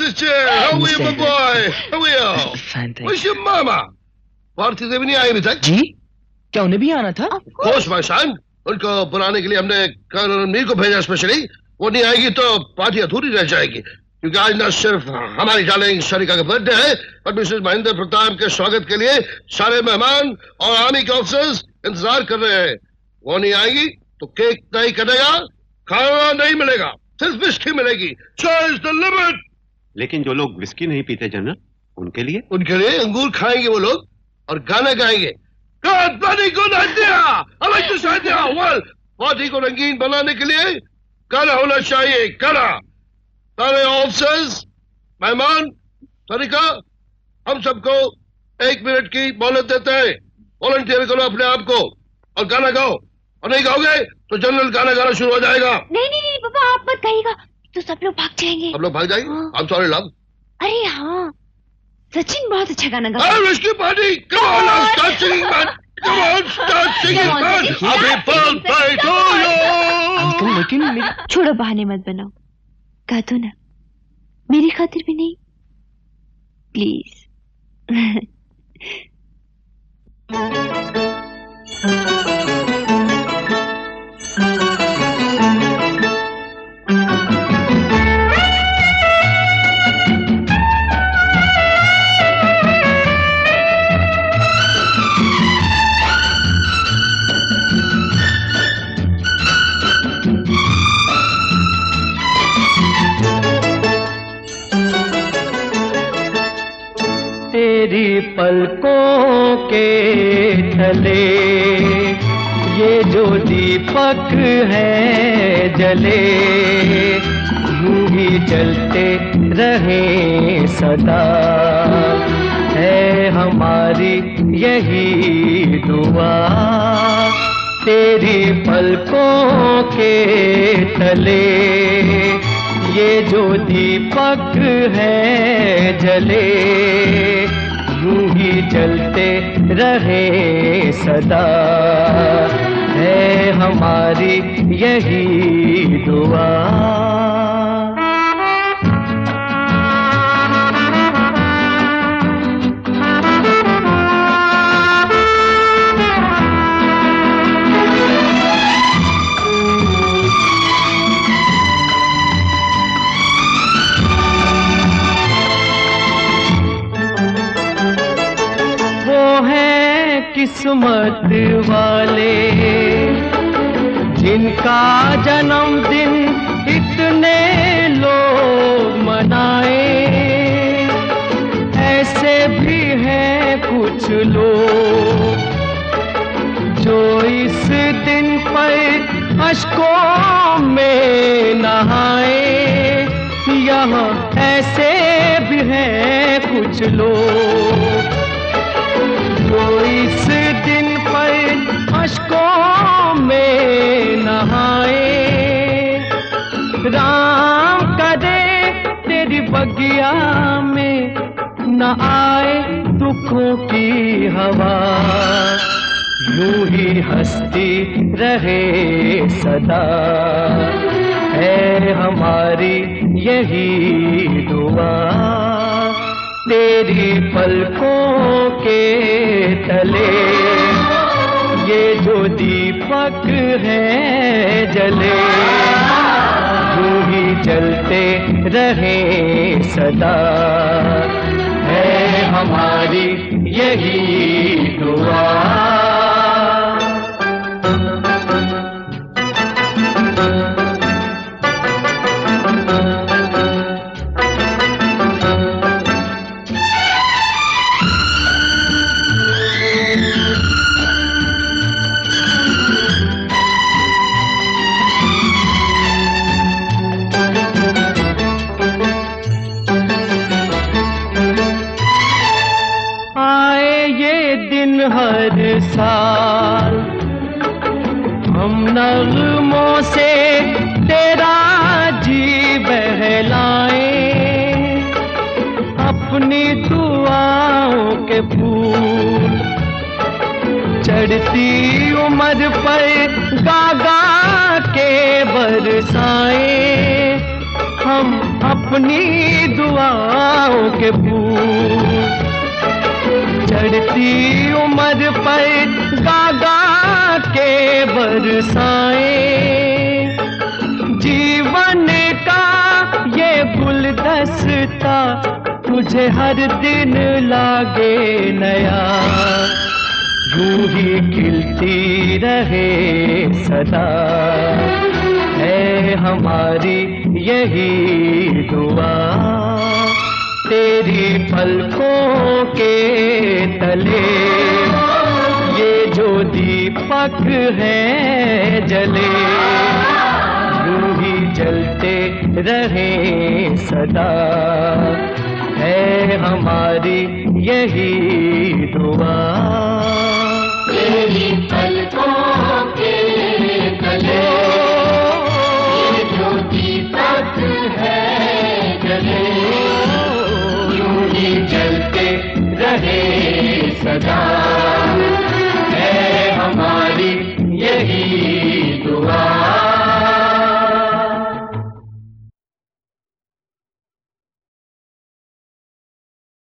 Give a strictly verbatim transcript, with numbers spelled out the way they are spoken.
sister. How are you, my boy? How are you? Fine, thank Where's your mama? Bharti देवी नहीं आई अभी तक? जी? क्या उन्हें भी आना था? Of course, my son. उनको बुलाने के लिए हमने रणवीर को भेजा स्पेशली. वो नहीं आएगी तो पार्टी अधूरी रह जाएगी. क्योंकि आज न सिर्फ हमारी डार्लिंग सरिका का बर्थडे है, पर मिसेस महेंद्र प्रताप के स्वागत के लिए सारे मेहमान और आर्मी के ऑफिसर्स इंतजार कर रहे हैं. वो नहीं आएगी तो केक नहीं कटेगा, खाना नहीं मिलेगा, सिर्फ विस्की मिलेगी. Sky's the limit. लेकिन जो लोग विस्की नहीं पीते जनरल, उनके लिए? उनके लिए अंगूर खाएंगे वो लोग और गाना गाएंगे. God bloody good idea. I like this idea. Well, party को रंगीन बनाने के लिए गाना होना चाहिए. गाना. सारे ऑफिसर्स, मेहमान, सरिका, हम सबको एक मिनट की मोहलत देते हैं. वॉलंटियर करो अपने आप को और गाना गाओ. और नहीं गाओगे तो जनरल गाना गाना शुरू हो जाएगा. नहीं नहीं नहीं पापा, आप मत गाइएगा तो सब लोग भाग जाएंगे. सब लोग भाग जाएंगे? I'm sorry, love. अरे हाँ, सचिन बहुत अच्छा गाना गा. Hey, risky party! Come on, now start singing, man. Come on, start singing, man. Happy birthday to you. Uncle लेकिन मेरी... छोड़ो, बहाने मत बनाओ. गा दो ना, मेरी खातिर भी नहीं, प्लीज. तेरी पलकों के तले ये जो दीपक है जले, यूं ही जलते रहे सदा, है हमारी यही दुआ. तेरी पलकों के तले ये जो दीपक है जले, यूं ही जलते रहे सदा, है हमारी यही दुआ. किस्मत वाले जिनका जन्मदिन इतने लोग मनाए, ऐसे भी हैं कुछ लोग जो इस दिन पर अश्कों में नहाए. यहाँ ऐसे भी हैं कुछ लोग जो इस दिन पर अश्कों में नहाए. राम करे तेरी बगिया में न आए दुखों की हवा, यूं ही हंसती रहे सदा, है हमारी यही दुआ. तेरी पलकों के तले ये जो दीपक है जले, यूं ही जलते रहे सदा, है हमारी यही दुआ. हर साल हम नगमों से तेरा जी बहलाए, अपनी दुआओं के फूल चढ़ती उम्र पर गागा के बरसाए. हम अपनी दुआ के फूल। चढ़ती उम्र पर गागा के बरसाए, जीवन का ये गुलदस्ता तुझे हर दिन लागे नया। यूं ही खिलती रहे सदा है हमारी यही दुआ। तेरी पलकों के तले ये जो दीपक है जले, यूं ही जलते रहे सदा है हमारी यही दुआ। तेरी पलकों के तले ये जो दीपक है जले, यूं ही जलते रहे सदा।